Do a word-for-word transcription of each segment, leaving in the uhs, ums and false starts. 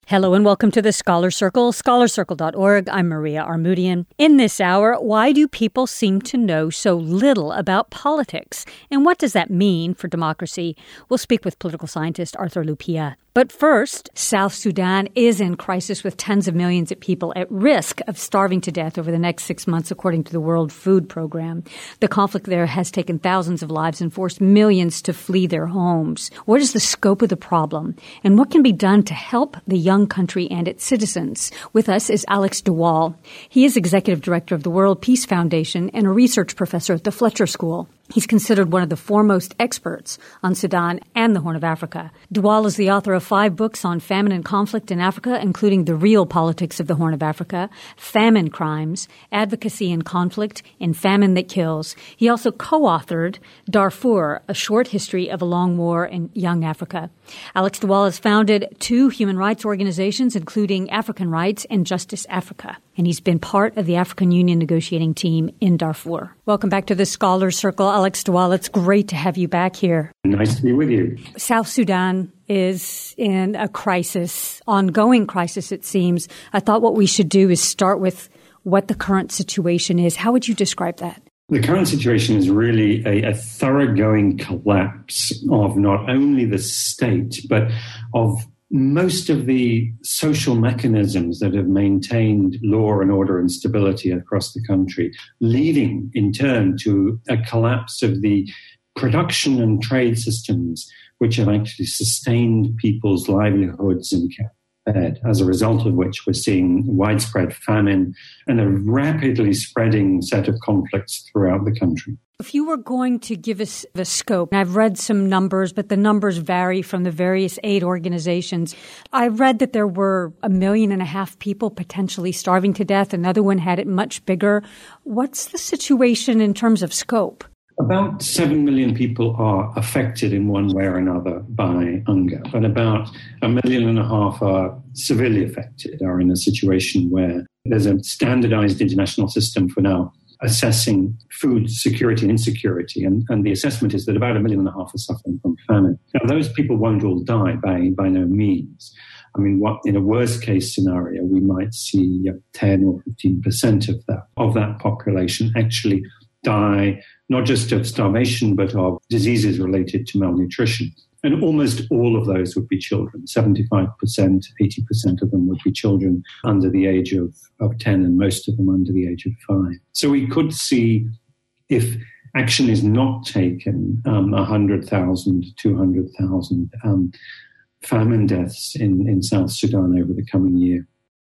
Hello and welcome to the Scholar Circle, scholar circle dot org. I'm Maria Armoudian. In this hour, why do people seem to know so little about politics? And what does that mean for democracy? We'll speak with political scientist Arthur Lupia. But first, South Sudan is in crisis with tens of millions of people at risk of starving to death over the next six months, according to the World Food Program. The conflict there has taken thousands of lives and forced millions to flee their homes. What is the scope of the problem? And what can be done to help the young country and its citizens? With us is Alex de Waal. He is executive director of the World Peace Foundation and a research professor at the Fletcher School. He's considered one of the foremost experts on Sudan and the Horn of Africa. de Waal is the author of five books on famine and conflict in Africa, including The Real Politics of the Horn of Africa, Famine Crimes, Advocacy in Conflict, and Famine That Kills. He also co-authored Darfur, A Short History of a Long War in Young Africa. Alex de Waal has founded two human rights organizations, including African Rights and Justice Africa, and he's been part of the African Union negotiating team in Darfur. Welcome back to the Scholar Circle, Alex de Waal. It's great to have you back here. Nice to be with you. South Sudan is in a crisis, ongoing crisis, it seems. I thought what we should do is start with what the current situation is. How would you describe that? The current situation is really a, a thoroughgoing collapse of not only the state, but of most of the social mechanisms that have maintained law and order and stability across the country, leading in turn to a collapse of the production and trade systems which have actually sustained people's livelihoods and kept fed, as a result of which we're seeing widespread famine and a rapidly spreading set of conflicts throughout the country. If you were going to give us the scope, I've read some numbers, but the numbers vary from the various aid organizations. I read that there were a million and a half people potentially starving to death. Another one had it much bigger. What's the situation in terms of scope? About seven million people are affected in one way or another by hunger, but about a million and a half are severely affected, are in a situation where there's a standardized international system for now assessing food security and insecurity, and, and the assessment is that about a million and a half are suffering from famine. Now, those people won't all die by, by no means. I mean, what in a worst-case scenario, we might see ten or fifteen percent of that, of that population actually die, not just of starvation, but of diseases related to malnutrition. And almost all of those would be children. seventy-five percent, eighty percent of them would be children under the age of, of ten, and most of them under the age of five. So we could see, if action is not taken, um, one hundred thousand, two hundred thousand um, famine deaths in, in South Sudan over the coming year.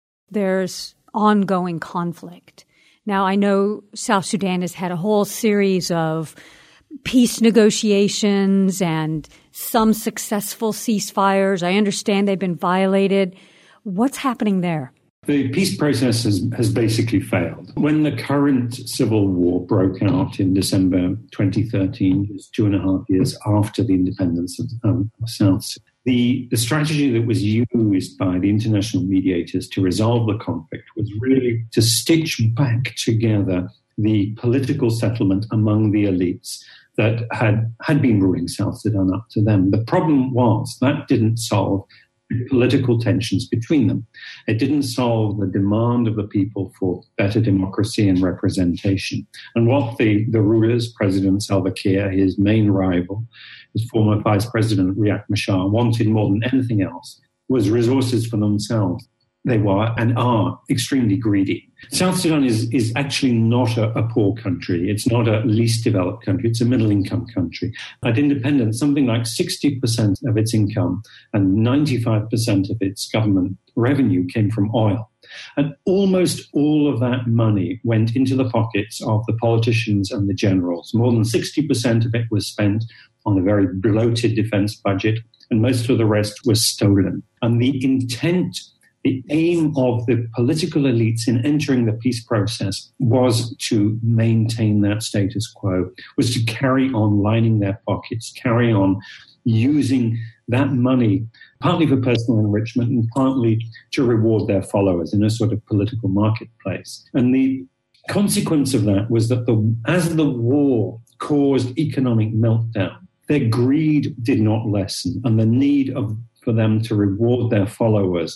There's ongoing conflict. Now, I know South Sudan has had a whole series of peace negotiations and some successful ceasefires. I understand they've been violated. What's happening there? The peace process has, has basically failed. When the current civil war broke out in December twenty thirteen, just two and a half years after the independence of um, South Sudan, The, the strategy that was used by the international mediators to resolve the conflict was really to stitch back together the political settlement among the elites that had, had been ruling South Sudan up to them. The problem was that didn't solve the political tensions between them. It didn't solve the demand of the people for better democracy and representation. And what the, the rulers, President Salva Kiir, his main rival, his former Vice President Riek Machar, wanted more than anything else was resources for themselves. They were and are extremely greedy. South Sudan is, is actually not a, a poor country. It's not a least developed country. It's a middle-income country. At independence, something like sixty percent of its income and ninety-five percent of its government revenue came from oil. And almost all of that money went into the pockets of the politicians and the generals. More than sixty percent of it was spent on a very bloated defense budget, and most of the rest was stolen. And the intent, the aim of the political elites in entering the peace process was to maintain that status quo, was to carry on lining their pockets, carry on using that money partly for personal enrichment and partly to reward their followers in a sort of political marketplace. And the consequence of that was that the, as the war caused economic meltdown, their greed did not lessen, and the need of, for them to reward their followers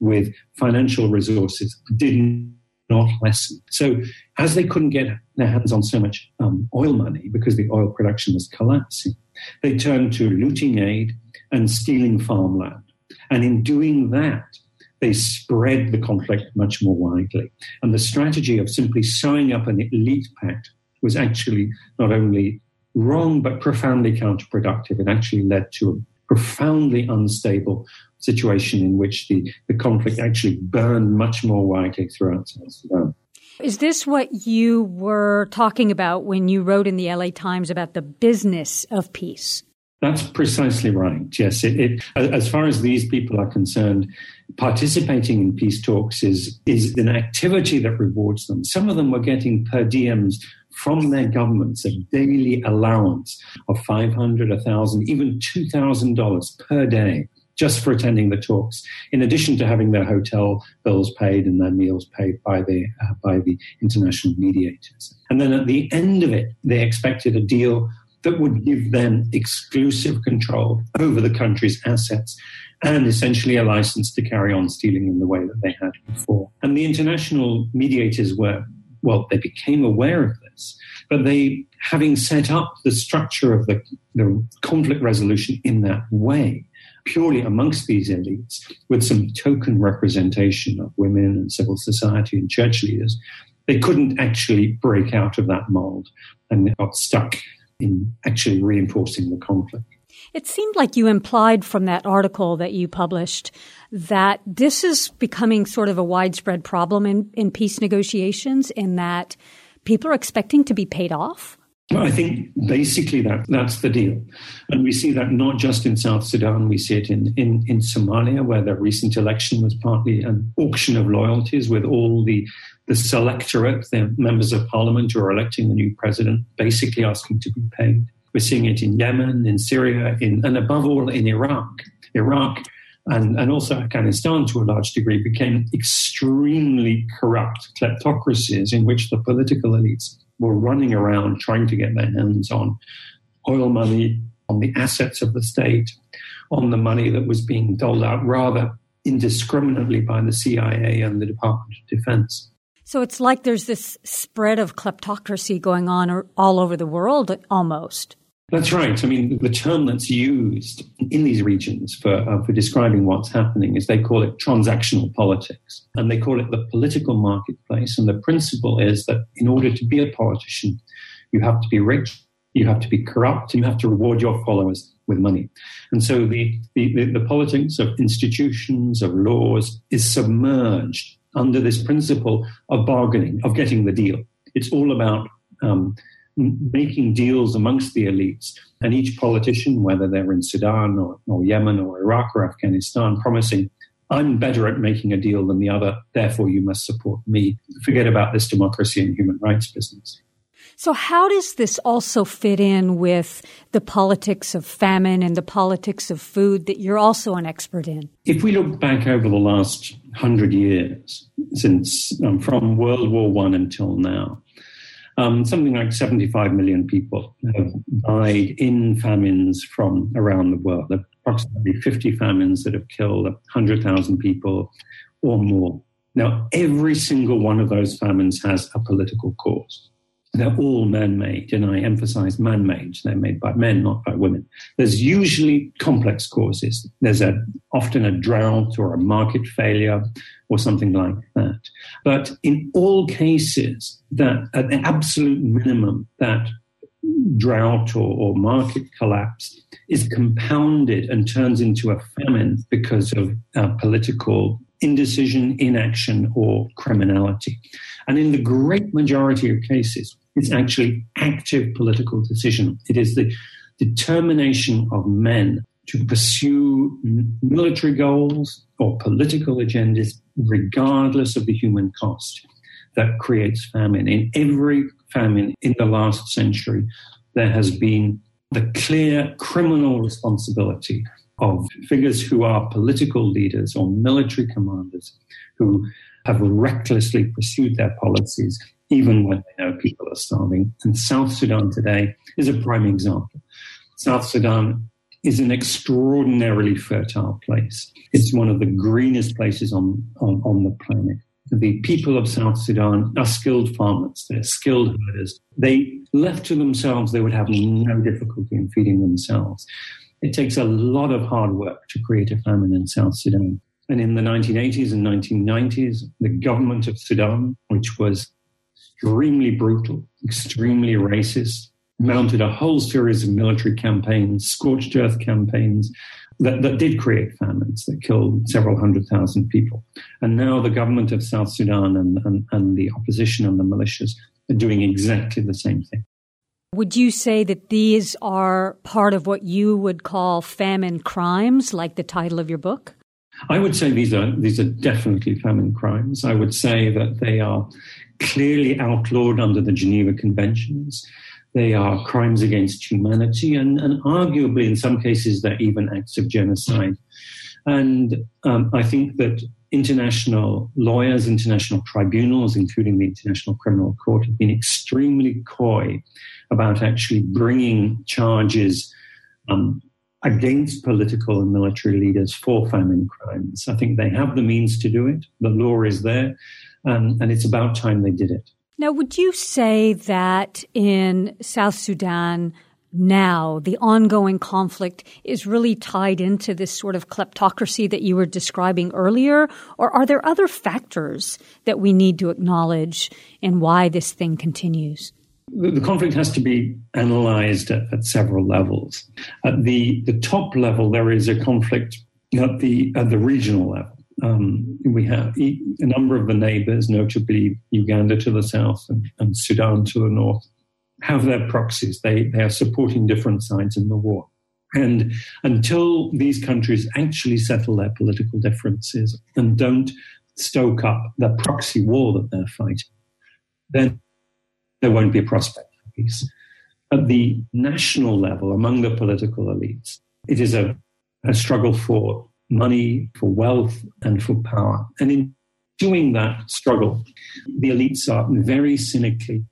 with financial resources did not lessen. So as they couldn't get their hands on so much um, oil money because the oil production was collapsing, they turned to looting aid and stealing farmland. And in doing that, they spread the conflict much more widely. And the strategy of simply sewing up an elite pact was actually not only wrong, but profoundly counterproductive. It actually led to a profoundly unstable situation in which the, the conflict actually burned much more widely throughout South Sudan. Is this what you were talking about when you wrote in the L A Times about the business of peace? That's precisely right. Yes. It, it, as far as these people are concerned, participating in peace talks is, is an activity that rewards them. Some of them were getting per diems from their governments, a daily allowance of five hundred dollars, one thousand dollars, even two thousand dollars per day just for attending the talks, in addition to having their hotel bills paid and their meals paid by the, uh, by the international mediators. And then at the end of it, they expected a deal that would give them exclusive control over the country's assets and essentially a license to carry on stealing in the way that they had before. And the international mediators were, well, they became aware of this, but they, having set up the structure of the, the conflict resolution in that way, purely amongst these elites, with some token representation of women and civil society and church leaders, they couldn't actually break out of that mold and they got stuck in actually reinforcing the conflict. It seemed like you implied from that article that you published that this is becoming sort of a widespread problem in, in peace negotiations, in that people are expecting to be paid off. Well, I think basically that that's the deal. And we see that not just in South Sudan, we see it in, in, in Somalia, where the recent election was partly an auction of loyalties with all the, the selectorate, the members of parliament who are electing the new president, basically asking to be paid. We're seeing it in Yemen, in Syria, in, and above all in Iraq. Iraq and, and also Afghanistan, to a large degree, became extremely corrupt kleptocracies in which the political elites were running around trying to get their hands on oil money, on the assets of the state, on the money that was being doled out rather indiscriminately by the C I A and the Department of Defense. So it's like there's this spread of kleptocracy going on all over the world almost. That's right. I mean, the term that's used in these regions for uh, for describing what's happening is they call it transactional politics, and they call it the political marketplace. And the principle is that in order to be a politician, you have to be rich, you have to be corrupt, and you have to reward your followers with money. And so the the, the politics of institutions, of laws, is submerged under this principle of bargaining, of getting the deal. It's all about um, making deals amongst the elites, and each politician, whether they're in Sudan or, or Yemen or Iraq or Afghanistan, promising, I'm better at making a deal than the other, therefore you must support me. Forget about this democracy and human rights business. So how does this also fit in with the politics of famine and the politics of food that you're also an expert in? If we look back over the last hundred years, since um, from World War One until now, Um, something like seventy-five million people have died in famines from around the world. There are approximately fifty famines that have killed one hundred thousand people or more. Now, every single one of those famines has a political cause. They're all man-made, and I emphasize man-made. They're made by men, not by women. There's usually complex causes. There's a, often a drought or a market failure or something like that. But in all cases, that at the absolute minimum, that drought or, or market collapse is compounded and turns into a famine because of uh, political indecision, inaction, or criminality. And in the great majority of cases, it's actually active political decision. It is the determination of men to pursue military goals or political agendas, regardless of the human cost, that creates famine. In every famine in the last century, there has been the clear criminal responsibility of figures who are political leaders or military commanders who have recklessly pursued their policies, even when they know people are starving. And South Sudan today is a prime example. South Sudan is an extraordinarily fertile place. It's one of the greenest places on, on, on the planet. The people of South Sudan are skilled farmers. They're skilled herders. They, left to themselves, they would have no difficulty in feeding themselves. It takes a lot of hard work to create a famine in South Sudan. And in the nineteen eighties and nineteen nineties, the government of Sudan, which was extremely brutal, extremely racist, mounted a whole series of military campaigns, scorched earth campaigns, that, that did create famines that killed several hundred thousand people. And now the government of South Sudan and, and, and the opposition and the militias are doing exactly the same thing. Would you say that these are part of what you would call famine crimes, like the title of your book? I would say these are these are definitely famine crimes. I would say that they are clearly outlawed under the Geneva Conventions. They are crimes against humanity, and, and arguably in some cases they're even acts of genocide. And um, I think that international lawyers, international tribunals, including the International Criminal Court, have been extremely coy about actually bringing charges um, against political and military leaders for famine crimes. I think they have the means to do it. The law is there, um, and it's about time they did it. Now, would you say that in South Sudan now, the ongoing conflict is really tied into this sort of kleptocracy that you were describing earlier? Or are there other factors that we need to acknowledge in why this thing continues? The, the conflict has to be analyzed at, at several levels. At the, the top level, there is a conflict at the, at the regional level. Um, we have a number of the neighbors, notably Uganda to the south and, and Sudan to the north, have their proxies. They, they are supporting different sides in the war. And until these countries actually settle their political differences and don't stoke up the proxy war that they're fighting, then there won't be a prospect for peace. At the national level, among the political elites, it is a, a struggle for money, for wealth, and for power. And in doing that struggle, the elites are very cynically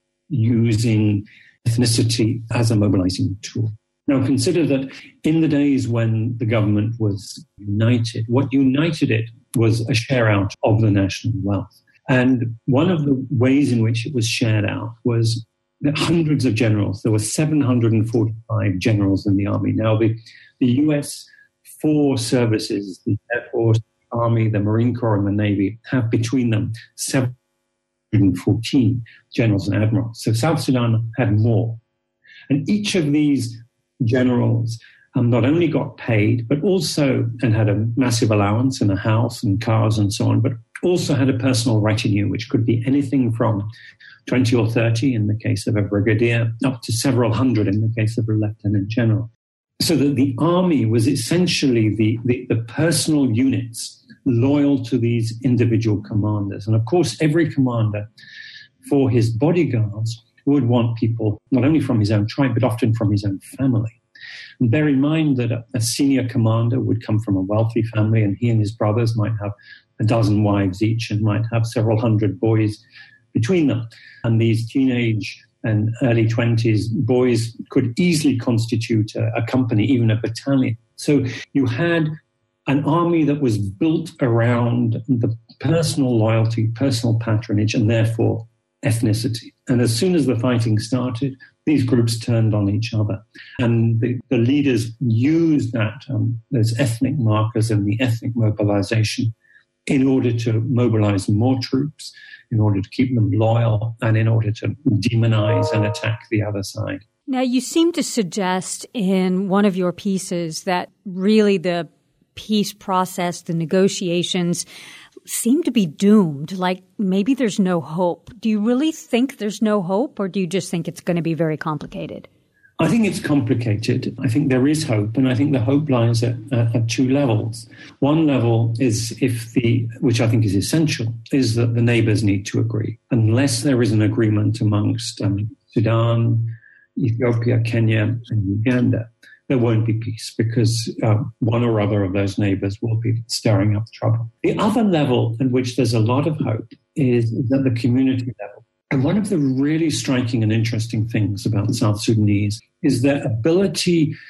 using ethnicity as a mobilizing tool. Now, consider that in the days when the government was united, what united it was a share out of the national wealth. And one of the ways in which it was shared out was that hundreds of generals. There were seven hundred forty-five generals in the army. Now, the, the U S four services, the Air Force, the Army, the Marine Corps, and the Navy, have between them seven hundred fourteen generals and admirals. So South Sudan had more. And each of these generals um, not only got paid, but also, and had a massive allowance and a house and cars and so on, but also had a personal retinue, which could be anything from twenty or thirty in the case of a brigadier, up to several hundred in the case of a lieutenant general. So that the army was essentially the, the, the personal units loyal to these individual commanders. And of course, every commander for his bodyguards would want people not only from his own tribe, but often from his own family. And bear in mind that a, a senior commander would come from a wealthy family, and he and his brothers might have a dozen wives each and might have several hundred boys between them. And these teenage and early twenties boys could easily constitute a, a company, even a battalion. So you had an army that was built around the personal loyalty, personal patronage, and therefore ethnicity. And as soon as the fighting started, these groups turned on each other. And the, the leaders used that, um, those ethnic markers and the ethnic mobilization in order to mobilize more troops, in order to keep them loyal, and in order to demonize and attack the other side. Now, you seem to suggest in one of your pieces that really the peace process, the negotiations, seem to be doomed, like maybe there's no hope. Do you really think there's no hope, or do you just think it's going to be very complicated? I think it's complicated. I think there is hope, and I think the hope lies at, uh, at two levels. One level is if the, which I think is essential, is that the neighbors need to agree. Unless there is an agreement amongst um, Sudan, Ethiopia, Kenya, and Uganda, there won't be peace, because uh, one or other of those neighbors will be stirring up trouble. The other level at which there's a lot of hope is at the community level. And one of the really striking and interesting things about South Sudanese is their ability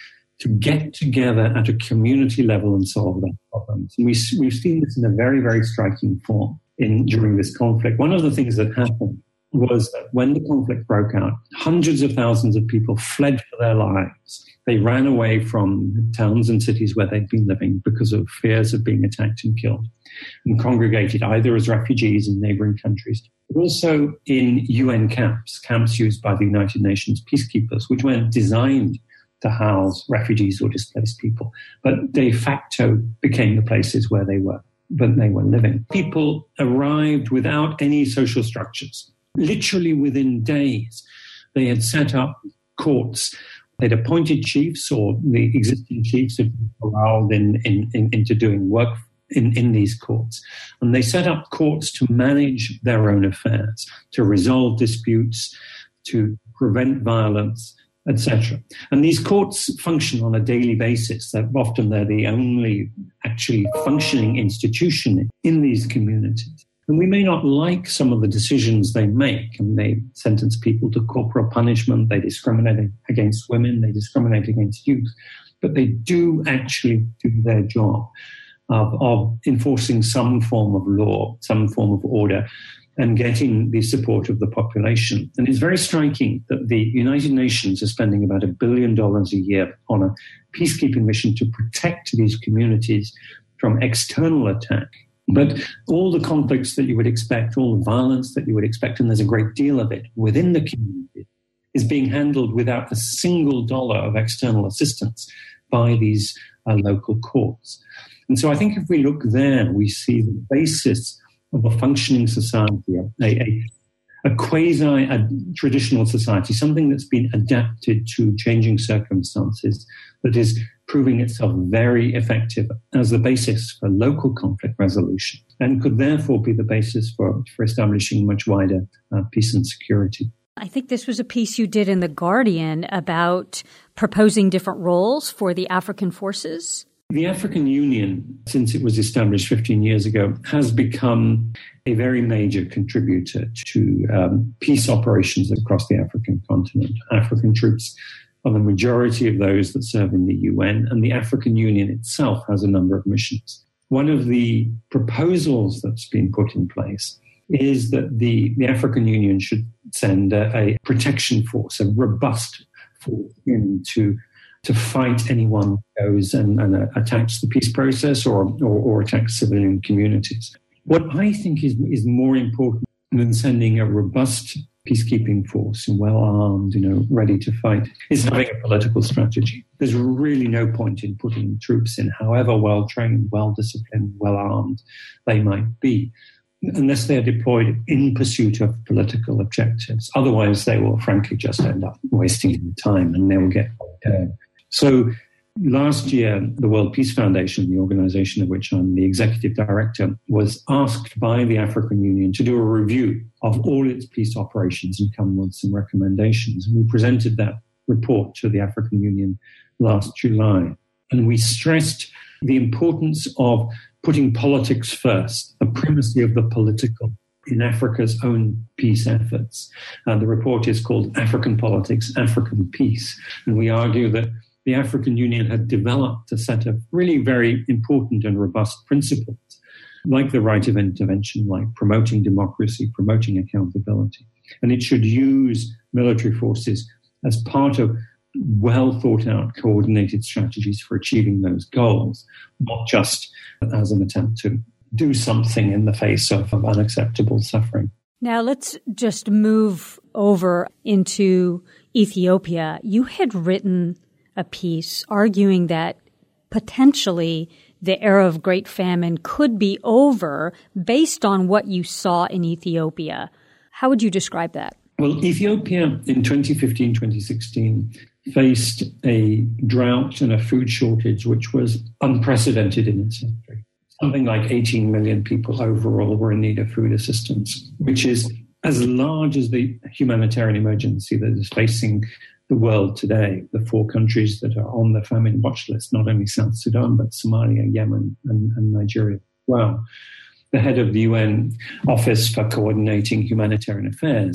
to get together at a community level and solve their problems. And we, we've seen this in a very, very striking form in during this conflict. One of the things that happened was that when the conflict broke out, hundreds of thousands of people fled for their lives. They ran away from towns and cities where they'd been living because of fears of being attacked and killed, and congregated either as refugees in neighboring countries, but also in U N camps, camps used by the United Nations peacekeepers, which weren't designed to house refugees or displaced people, but de facto became the places where they were, but they were living. People arrived without any social structures. Literally within days, they had set up courts. They'd appointed chiefs, or the existing chiefs had been corralled in, in, in, into doing work in, in these courts. And they set up courts to manage their own affairs, to resolve disputes, to prevent violence, et cetera. And these courts function on a daily basis. That often they're the only actually functioning institution in these communities. And we may not like some of the decisions they make, and they sentence people to corporal punishment, they discriminate against women, they discriminate against youth, but they do actually do their job of, of enforcing some form of law, some form of order, and getting the support of the population. And it's very striking that the United Nations is spending about a billion dollars a year on a peacekeeping mission to protect these communities from external attack. But all the conflicts that you would expect, all the violence that you would expect, and there's a great deal of it within the community, is being handled without a single dollar of external assistance by these uh, local courts. And so I think if we look there, we see the basis of a functioning society, a, a, a quasi-traditional society, something that's been adapted to changing circumstances, that is proving itself very effective as the basis for local conflict resolution, and could therefore be the basis for, for establishing much wider uh, peace and security. I think this was a piece you did in The Guardian about proposing different roles for the African forces. The African Union, since it was established fifteen years ago, has become a very major contributor to um, peace operations across the African continent. African troops are the majority of those that serve in the U N, and the African Union itself has a number of missions. One of the proposals that's been put in place is that the, the African Union should send a, a protection force, a robust force in to, to fight anyone who goes and, and uh, attacks the peace process or, or, or attacks civilian communities. What I think is, is more important than sending a robust peacekeeping force, well-armed, you know, ready to fight, is having a political strategy. There's really no point in putting troops in, however well-trained, well-disciplined, well-armed they might be, unless they're deployed in pursuit of political objectives. Otherwise, they will frankly just end up wasting time and they will get dead. So last year, the World Peace Foundation, the organization of which I'm the executive director, was asked by the African Union to do a review of all its peace operations and come with some recommendations. And we presented that report to the African Union last July. And we stressed the importance of putting politics first, the primacy of the political in Africa's own peace efforts. And the report is called African Politics, African Peace. And we argue that the African Union had developed a set of really very important and robust principles, like the right of intervention, like promoting democracy, promoting accountability. And it should use military forces as part of well thought out, coordinated strategies for achieving those goals, not just as an attempt to do something in the face of, of unacceptable suffering. Now let's just move over into Ethiopia. You had written a piece arguing that potentially the era of great famine could be over based on what you saw in Ethiopia. How would you describe that? Well, Ethiopia in twenty fifteen, twenty sixteen faced a drought and a food shortage which was unprecedented in its history. Something like eighteen million people overall were in need of food assistance, which is as large as the humanitarian emergency that is facing the world today. The four countries that are on the famine watch list, not only South Sudan, but Somalia, Yemen, and, and Nigeria as well. The head of the U N Office for Coordinating Humanitarian Affairs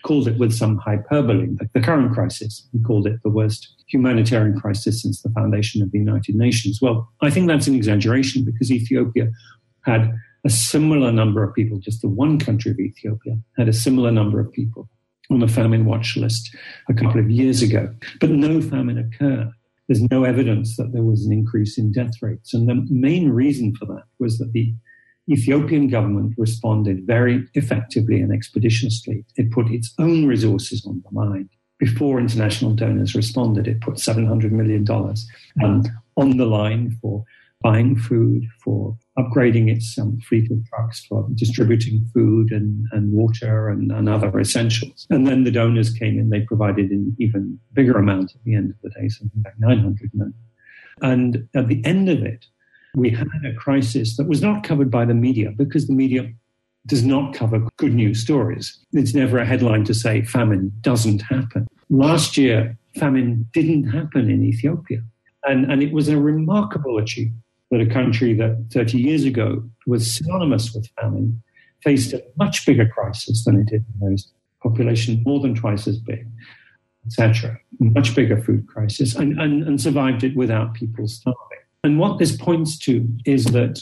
called it with some hyperbole. Like the current crisis, he called it the worst humanitarian crisis since the foundation of the United Nations. Well, I think that's an exaggeration because Ethiopia had a similar number of people, just the one country of Ethiopia had a similar number of people on the famine watch list a couple of years ago. But no famine occurred. There's no evidence that there was an increase in death rates. And the main reason for that was that the Ethiopian government responded very effectively and expeditiously. It put its own resources on the line. Before international donors responded, it put seven hundred million dollars um, on the line for buying food, for upgrading its um, fleet of trucks, for distributing food and, and water and, and other essentials. And then the donors came in, they provided an even bigger amount at the end of the day, something like nine hundred million. And at the end of it, we had a crisis that was not covered by the media because the media does not cover good news stories. It's never a headline to say famine doesn't happen. Last year, famine didn't happen in Ethiopia. And, and it was a remarkable achievement that a country that thirty years ago was synonymous with famine faced a much bigger crisis than it did in those days. Population more than twice as big, et cetera. Much bigger food crisis and, and, and survived it without people starving. And what this points to is that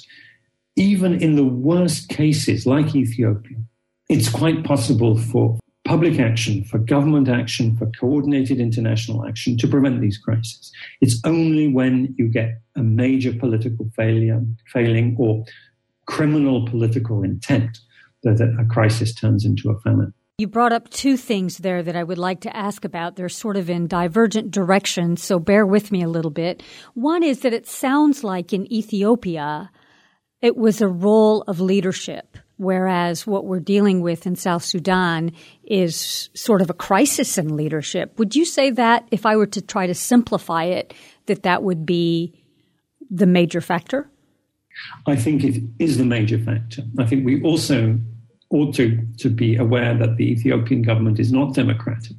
even in the worst cases, like Ethiopia, it's quite possible for public action, for government action, for coordinated international action to prevent these crises. It's only when you get a major political failure, failing or criminal political intent that a crisis turns into a famine. You brought up two things there that I would like to ask about. They're sort of in divergent directions, so bear with me a little bit. One is that it sounds like in Ethiopia, it was a role of leadership, whereas what we're dealing with in South Sudan is sort of a crisis in leadership. Would you say that, if I were to try to simplify it, that that would be the major factor? I think it is the major factor. I think we also ought to, to be aware that the Ethiopian government is not democratic.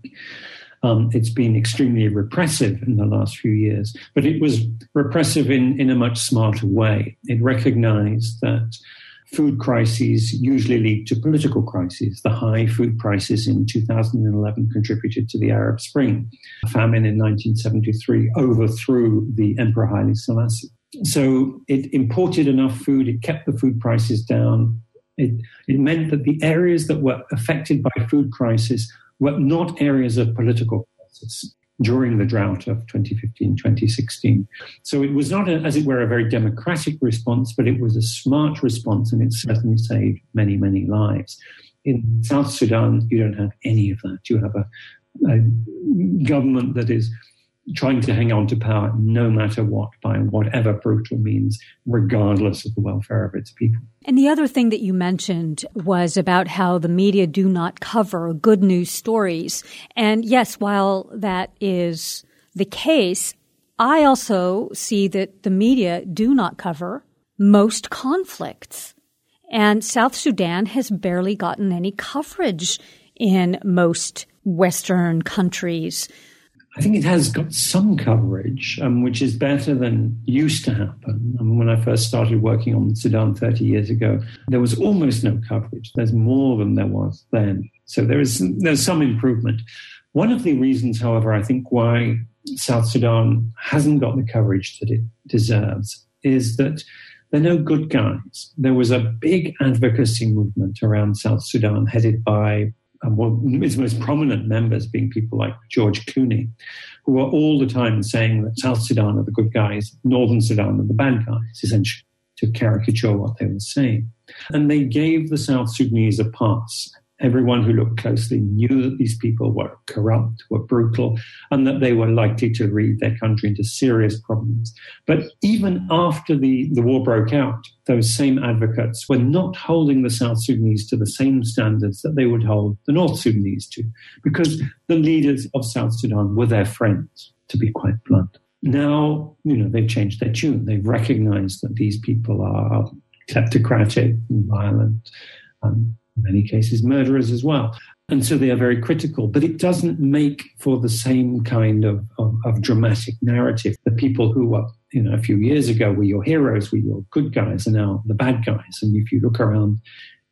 Um, it's been extremely repressive in the last few years, but it was repressive in, in a much smarter way. It recognized that food crises usually lead to political crises. The high food prices in two thousand eleven contributed to the Arab Spring. A famine in nineteen seventy-three overthrew the Emperor Haile Selassie. So it imported enough food, it kept the food prices down. It, it meant that the areas that were affected by food crisis were not areas of political crisis during the drought of twenty fifteen, twenty sixteen. So it was not, a, as it were, a very democratic response, but it was a smart response, and it certainly saved many, many lives. In South Sudan, you don't have any of that. You have a, a government that is trying to hang on to power no matter what, by whatever brutal means, regardless of the welfare of its people. And the other thing that you mentioned was about how the media do not cover good news stories. And yes, while that is the case, I also see that the media do not cover most conflicts. And South Sudan has barely gotten any coverage in most Western countries. I think it has got some coverage, um, which is better than used to happen. I mean, when I first started working on Sudan thirty years ago, there was almost no coverage. There's more than there was then. So there is there's some improvement. One of the reasons, however, I think why South Sudan hasn't got the coverage that it deserves is that they're no good guys. There was a big advocacy movement around South Sudan headed by and one of its most prominent members being people like George Clooney, who were all the time saying that South Sudan are the good guys, Northern Sudan are the bad guys, essentially, to caricature what they were saying. And they gave the South Sudanese a pass. Everyone who looked closely knew that these people were corrupt, were brutal, and that they were likely to lead their country into serious problems. But even after the, the war broke out, those same advocates were not holding the South Sudanese to the same standards that they would hold the North Sudanese to, because the leaders of South Sudan were their friends, to be quite blunt. Now, you know, they've changed their tune. They've recognized that these people are kleptocratic and violent, um, in many cases murderers as well. And so they are very critical. But it doesn't make for the same kind of, of, of dramatic narrative. The people who were, you know, a few years ago were your heroes, were your good guys, are now the bad guys. And if you look around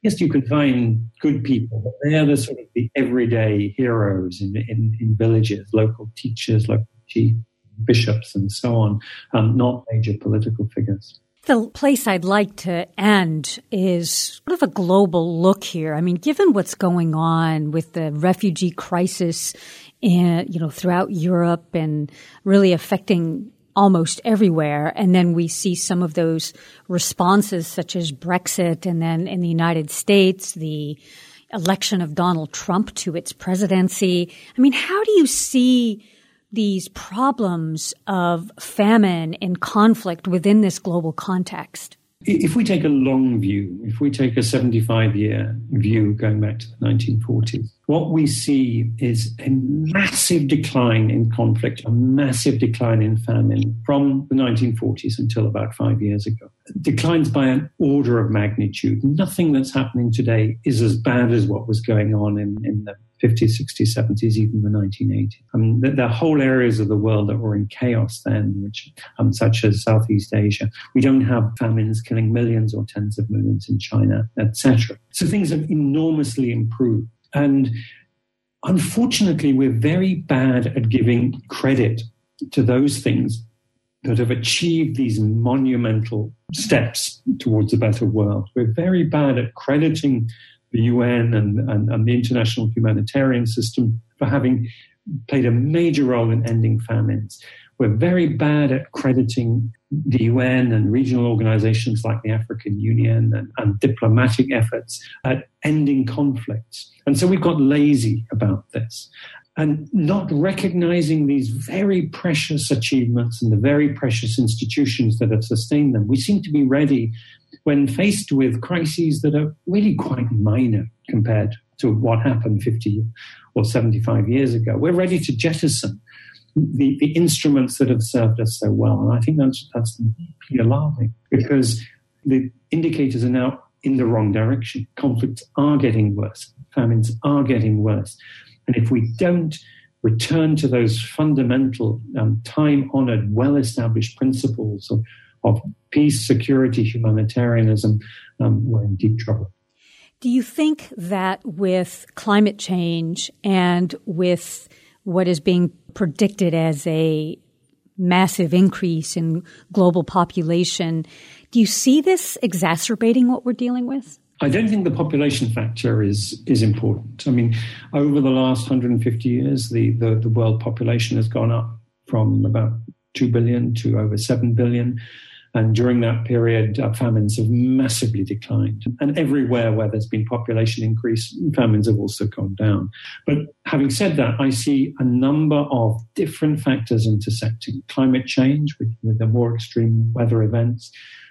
Yes, you can find good people, but they're the sort of the everyday heroes in, in, in villages, local teachers, local chiefs, bishops, and so on, um, not major political figures. The place I'd like to end is sort of a global look here. I mean, given what's going on with the refugee crisis in, you know, throughout Europe and really affecting almost everywhere, and then we see some of those responses such as Brexit, and then in the United States, the election of Donald Trump to its presidency. I mean, how do you see these problems of famine and conflict within this global context? If we take a long view, if we take a seventy-five-year view going back to the nineteen forties, what we see is a massive decline in conflict, a massive decline in famine from the nineteen forties until about five years ago. Declines by an order of magnitude. Nothing that's happening today is as bad as what was going on in, in the fifties, sixties, seventies, even the nineteen eighties. I mean, there are whole areas of the world that were in chaos then, which, um, such as Southeast Asia. We don't have famines killing millions or tens of millions in China, et cetera. So things have enormously improved. And unfortunately, we're very bad at giving credit to those things that have achieved these monumental steps towards a better world. We're very bad at crediting the U N and, and, and the international humanitarian system for having played a major role in ending famines. We're very bad at crediting the U N and regional organizations like the African Union and, and diplomatic efforts at ending conflicts. And so we've got lazy about this and not recognizing these very precious achievements and the very precious institutions that have sustained them. We seem to be ready when faced with crises that are really quite minor compared to what happened fifty or seventy-five years ago. We're ready to jettison the, the instruments that have served us so well. And I think that's, that's deeply alarming because the indicators are now in the wrong direction. Conflicts are getting worse. Famines are getting worse. And if we don't return to those fundamental, um, time-honored, well-established principles of of peace, security, humanitarianism, um, we're in deep trouble. Do you think that with climate change and with what is being predicted as a massive increase in global population, do you see this exacerbating what we're dealing with? I don't think the population factor is is important. I mean, over the last one hundred fifty years, the, the, the world population has gone up from about two billion to over seven billion. And during that period, uh, famines have massively declined. And everywhere where there's been population increase, famines have also gone down. But having said that, I see a number of different factors intersecting. Climate change with, with the more extreme weather events,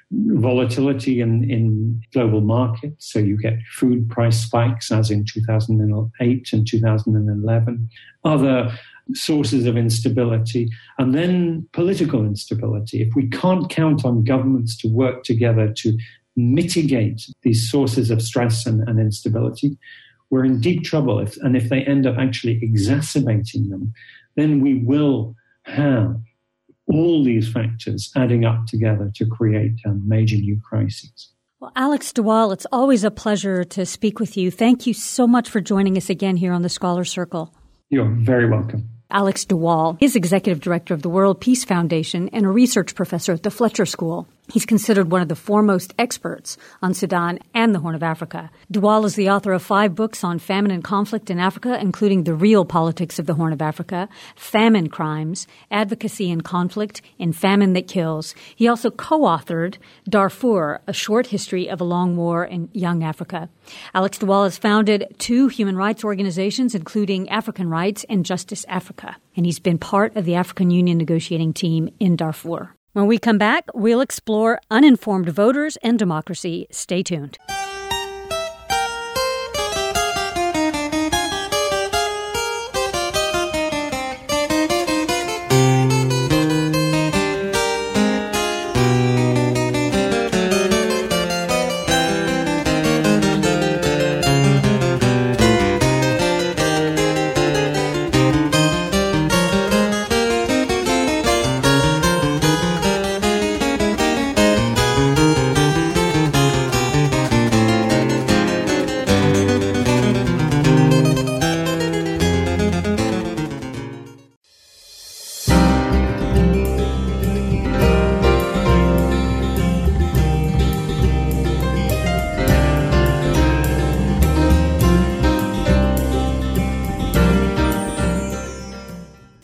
volatility in, in global markets. So you get food price spikes as in two thousand eight and two thousand eleven. Other sources of instability, and then political instability. If we can't count on governments to work together to mitigate these sources of stress and, and instability, we're in deep trouble. If, and if they end up actually exacerbating them, then we will have all these factors adding up together to create um, major new crises. Well, Alex de Waal, it's always a pleasure to speak with you. Thank you so much for joining us again here on the Scholar Circle. You're very welcome. Alex de Waal is executive director of the World Peace Foundation and a research professor at the Fletcher School. He's considered one of the foremost experts on Sudan and the Horn of Africa. De Waal is the author of five books on famine and conflict in Africa, including The Real Politics of the Horn of Africa, Famine Crimes, Advocacy and Conflict, and Famine That Kills. He also co-authored Darfur, A Short History of a Long War in Young Africa. Alex de Waal has founded two human rights organizations, including African Rights and Justice Africa, and he's been part of the African Union negotiating team in Darfur. When we come back, we'll explore uninformed voters and democracy. Stay tuned.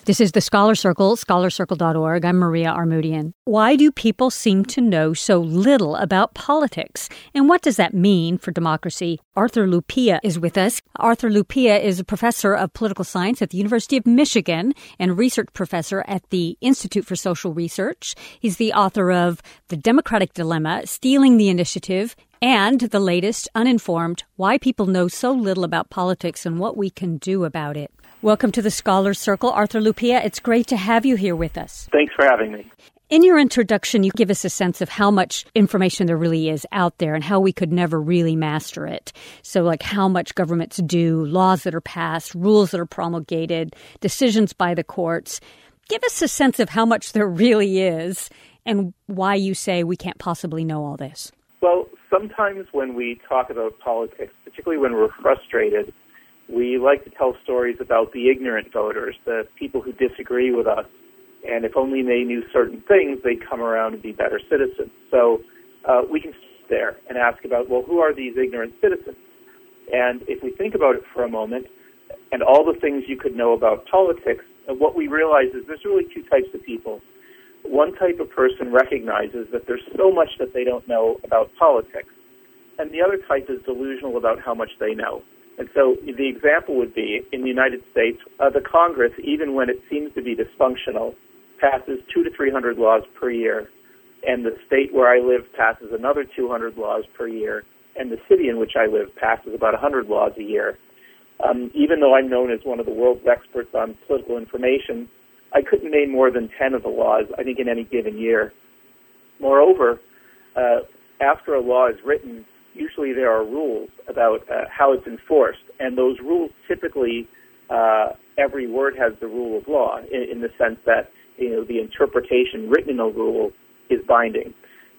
This is the Scholar Circle, scholar circle dot org. I'm Maria Armoudian. Why do people seem to know so little about politics? And what does that mean for democracy? Arthur Lupia is with us. Arthur Lupia is a professor of political science at the University of Michigan and a research professor at the Institute for Social Research. He's the author of The Democratic Dilemma, Stealing the Initiative, and the latest, Uninformed, Why People Know So Little About Politics and What We Can Do About It. Welcome to the Scholar's Circle. Arthur Lupia, it's great to have you here with us. Thanks for having me. In your introduction, you give us a sense of how much information there really is out there and how we could never really master it. So like how much governments do, laws that are passed, rules that are promulgated, decisions by the courts. Give us a sense of how much there really is and why you say we can't possibly know all this. Well, sometimes when we talk about politics, particularly when we're frustrated, we like to tell stories about the ignorant voters, the people who disagree with us. And if only they knew certain things, they'd come around and be better citizens. So uh, we can sit there and ask about, well, who are these ignorant citizens? And if we think about it for a moment, and all the things you could know about politics, what we realize is there's really two types of people. One type of person recognizes that there's so much that they don't know about politics. And the other type is delusional about how much they know. And so the example would be, in the United States, uh, the Congress, even when it seems to be dysfunctional, passes two to three hundred laws per year. And the state where I live passes another two hundred laws per year. And the city in which I live passes about one hundred laws a year. Um, even though I'm known as one of the world's experts on political information, I couldn't name more than ten of the laws, I think, in any given year. Moreover, uh, after a law is written, usually there are rules about uh, how it's enforced, and those rules typically, uh, every word has the rule of law in, in the sense that, you know, the interpretation written in a rule is binding.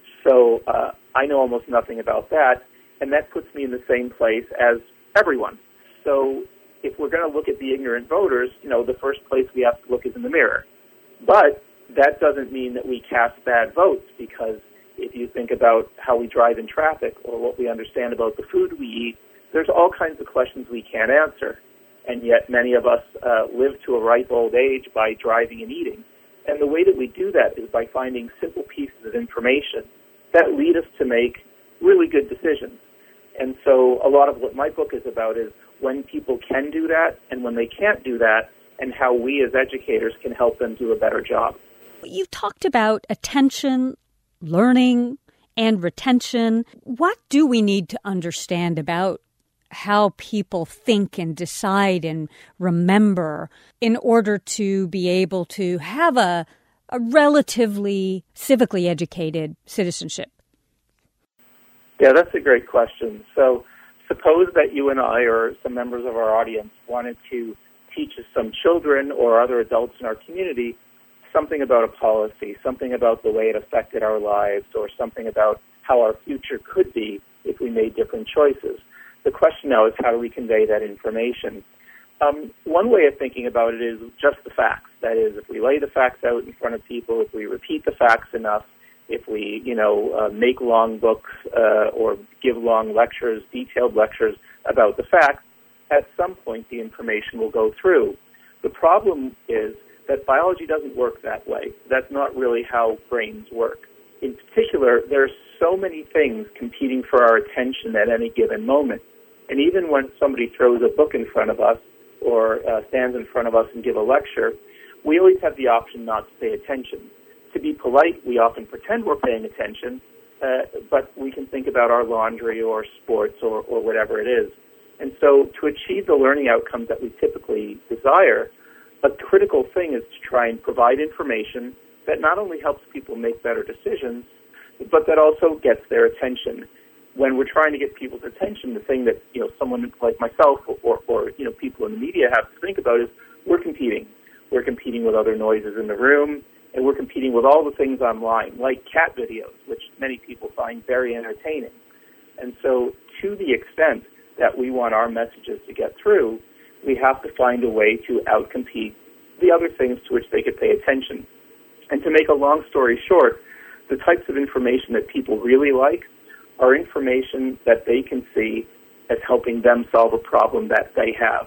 So uh, I know almost nothing about that, and that puts me in the same place as everyone. So if we're going to look at the ignorant voters, you know, the first place we have to look is in the mirror. But that doesn't mean that we cast bad votes, because if you think about how we drive in traffic or what we understand about the food we eat, there's all kinds of questions we can't answer. And yet many of us uh, live to a ripe old age by driving and eating. And the way that we do that is by finding simple pieces of information that lead us to make really good decisions. And so a lot of what my book is about is when people can do that and when they can't do that, and how we as educators can help them do a better job. You talked about attention, learning, and retention. What do we need to understand about how people think and decide and remember in order to be able to have a, a relatively civically educated citizenship? Yeah, that's a great question. So suppose that you and I or some members of our audience wanted to teach some children or other adults in our community something about a policy, something about the way it affected our lives, or something about how our future could be if we made different choices. The question now is, how do we convey that information? Um, one way of thinking about it is just the facts. That is, if we lay the facts out in front of people, if we repeat the facts enough, if we, you know, uh, make long books uh, or give long lectures, detailed lectures about the facts, at some point the information will go through. The problem is that biology doesn't work that way. That's not really how brains work. In particular, there are so many things competing for our attention at any given moment. And even when somebody throws a book in front of us or uh, stands in front of us and give a lecture, we always have the option not to pay attention. To be polite, we often pretend we're paying attention, uh, but we can think about our laundry or sports or, or whatever it is. And so to achieve the learning outcomes that we typically desire, a critical thing is to try and provide information that not only helps people make better decisions, but that also gets their attention. When we're trying to get people's attention, the thing that, you know, someone like myself or, or, or you know, people in the media have to think about is we're competing. We're competing with other noises in the room, and we're competing with all the things online, like cat videos, which many people find very entertaining. And so to the extent that we want our messages to get through, we have to find a way to outcompete the other things to which they could pay attention. And to make a long story short, the types of information that people really like are information that they can see as helping them solve a problem that they have.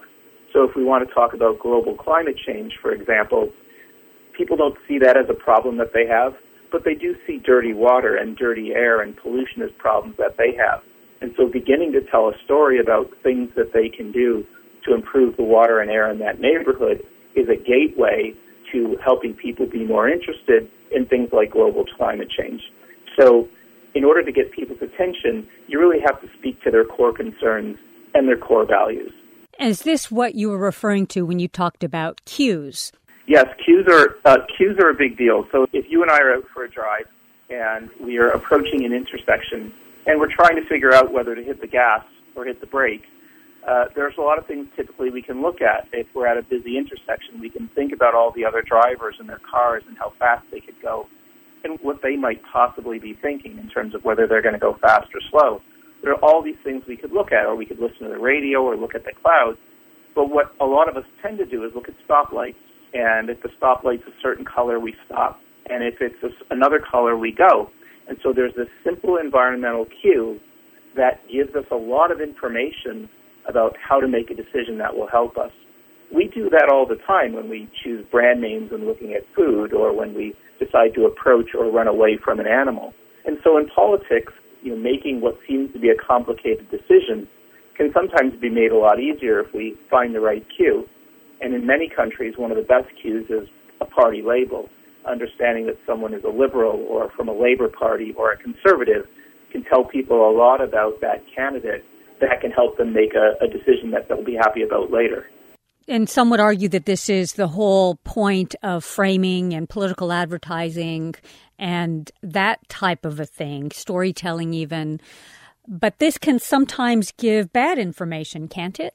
So if we want to talk about global climate change, for example, people don't see that as a problem that they have, but they do see dirty water and dirty air and pollution as problems that they have. And so beginning to tell a story about things that they can do to improve the water and air in that neighborhood is a gateway to helping people be more interested in things like global climate change. So in order to get people's attention, you really have to speak to their core concerns and their core values. Is this what you were referring to when you talked about cues? Yes, cues are uh, cues are a big deal. So if you and I are out for a drive and we are approaching an intersection and we're trying to figure out whether to hit the gas or hit the brake, uh, there's a lot of things typically we can look at. If we're at a busy intersection, we can think about all the other drivers and their cars and how fast they could go and what they might possibly be thinking in terms of whether they're going to go fast or slow. There are all these things we could look at, or we could listen to the radio or look at the clouds. But what a lot of us tend to do is look at stoplights. And if the stoplight's a certain color, we stop. And if it's a, another color, we go. And so there's this simple environmental cue that gives us a lot of information about how to make a decision that will help us. We do that all the time when we choose brand names and looking at food, or when we decide to approach or run away from an animal. And so in politics, you know, making what seems to be a complicated decision can sometimes be made a lot easier if we find the right cue. And in many countries, one of the best cues is a party label. Understanding that someone is a liberal or from a Labour Party or a conservative can tell people a lot about that candidate that can help them make a, a decision that they'll be happy about later. And some would argue that this is the whole point of framing and political advertising and that type of a thing, storytelling even. But this can sometimes give bad information, can't it?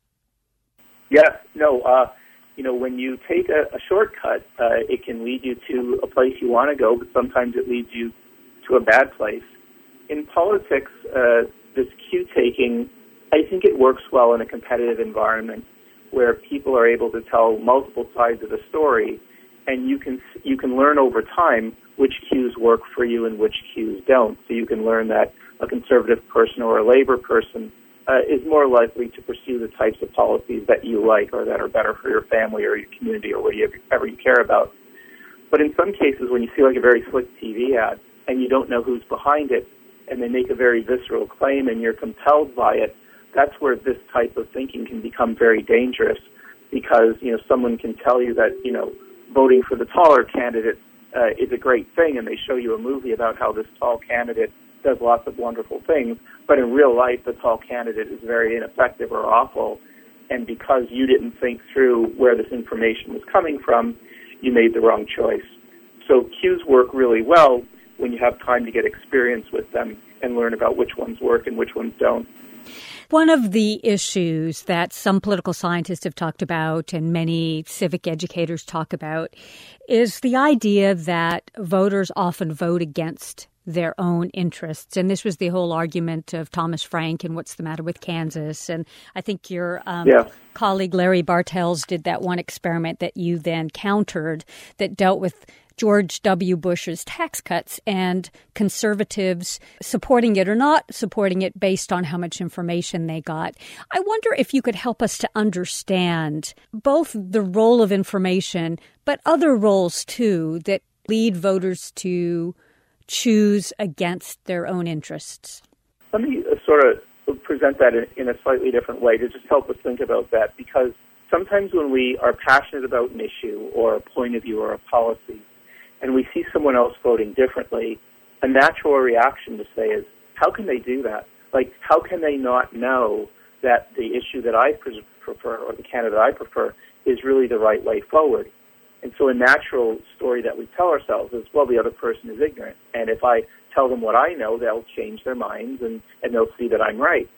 Yes. No. Uh, you know, when you take a, a shortcut, uh, it can lead you to a place you want to go, but sometimes it leads you to a bad place. In politics, uh, this cue-taking, I think it works well in a competitive environment where people are able to tell multiple sides of the story, and you can you can learn over time which cues work for you and which cues don't. So you can learn that a conservative person or a Labour person uh, is more likely to pursue the types of policies that you like or that are better for your family or your community or whatever you care about. But in some cases, when you see like a very slick T V ad and you don't know who's behind it, and they make a very visceral claim and you're compelled by it, that's where this type of thinking can become very dangerous, because, you know, someone can tell you that, you know, voting for the taller candidate uh, is a great thing, and they show you a movie about how this tall candidate does lots of wonderful things, but in real life the tall candidate is very ineffective or awful, and because you didn't think through where this information was coming from, you made the wrong choice. So cues work really well when you have time to get experience with them and learn about which ones work and which ones don't. One of the issues that some political scientists have talked about and many civic educators talk about is the idea that voters often vote against their own interests. And this was the whole argument of Thomas Frank and What's the Matter with Kansas. And I think your um, yeah. colleague Larry Bartels did that one experiment that you then countered that dealt with George W. Bush's tax cuts and conservatives supporting it or not supporting it based on how much information they got. I wonder if you could help us to understand both the role of information, but other roles too that lead voters to choose against their own interests. Let me sort of present that in a slightly different way to just help us think about that, because sometimes when we are passionate about an issue or a point of view or a policy, and we see someone else voting differently, a natural reaction to say is, how can they do that? Like, how can they not know that the issue that I prefer or the candidate I prefer is really the right way forward? And so a natural story that we tell ourselves is, well, the other person is ignorant. And if I tell them what I know, they'll change their minds and, and they'll see that I'm right.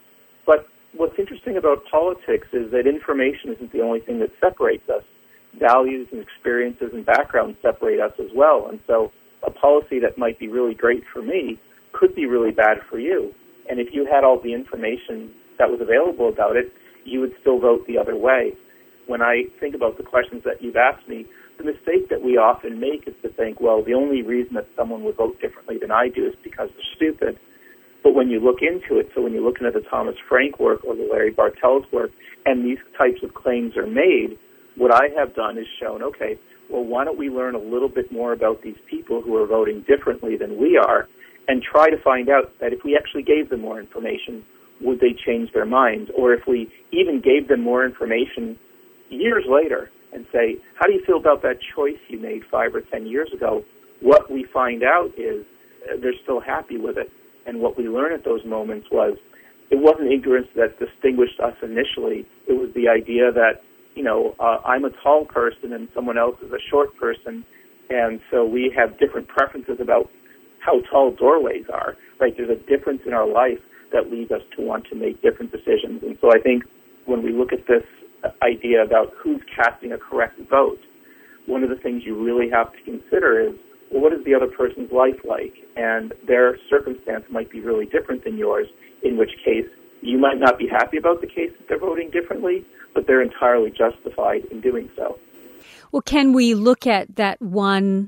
But what's interesting about politics is that information isn't the only thing that separates us. Values and experiences and backgrounds separate us as well. And so a policy that might be really great for me could be really bad for you. And if you had all the information that was available about it, you would still vote the other way. When I think about the questions that you've asked me, the mistake that we often make is to think, well, the only reason that someone would vote differently than I do is because they're stupid. But when you look into it, so when you're looking at the Thomas Frank work or the Larry Bartels work, and these types of claims are made, what I have done is shown, okay, well, why don't we learn a little bit more about these people who are voting differently than we are, and try to find out that if we actually gave them more information, would they change their minds? Or if we even gave them more information years later and say, how do you feel about that choice you made five or ten years ago? What we find out is uh, they're still happy with it. And what we learn at those moments was it wasn't ignorance that distinguished us initially. It was the idea that, you know, uh, I'm a tall person and someone else is a short person, and so we have different preferences about how tall doorways are, right? There's a difference in our life that leads us to want to make different decisions. And so I think when we look at this idea about who's casting a correct vote, one of the things you really have to consider is, well, what is the other person's life like? And their circumstance might be really different than yours, in which case you might not be happy about the case that they're voting differently, but they're entirely justified in doing so. Well, can we look at that one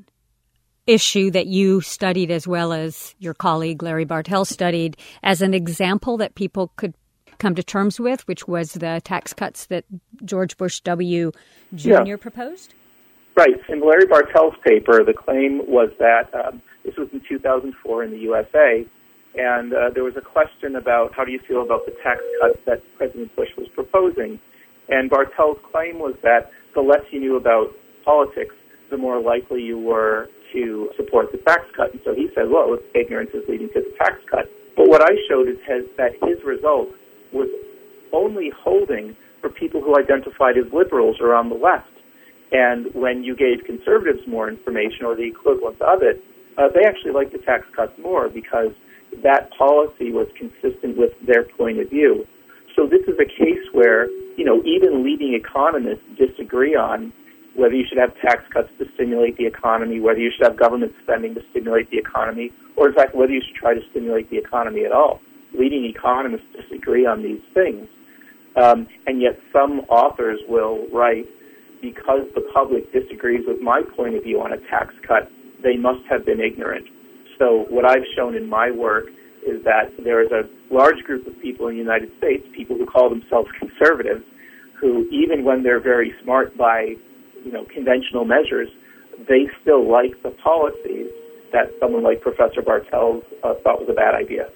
issue that you studied as well as your colleague Larry Bartels studied as an example that people could come to terms with, which was the tax cuts that George Bush W. Junior Yeah. proposed? Right. In Larry Bartels' paper, the claim was that um, this was in two thousand four in the U S A, and uh, there was a question about how do you feel about the tax cuts that President Bush was proposing. And Bartels' claim was that the less you knew about politics, the more likely you were to support the tax cut. And so he said, well, ignorance is leading to the tax cut. But what I showed is has, that his result was only holding for people who identified as liberals or on the left. And when you gave conservatives more information or the equivalent of it, uh, they actually liked the tax cuts more because that policy was consistent with their point of view. So this is a case where, you know, even leading economists disagree on whether you should have tax cuts to stimulate the economy, whether you should have government spending to stimulate the economy, or in fact, whether you should try to stimulate the economy at all. Leading economists disagree on these things. Um, and yet some authors will write, because the public disagrees with my point of view on a tax cut, they must have been ignorant. So what I've shown in my work is that there is a large group of people in the United States, people who call themselves conservatives, who even when they're very smart by, you know, conventional measures, they still like the policies that someone like Professor Bartels uh, thought was a bad idea.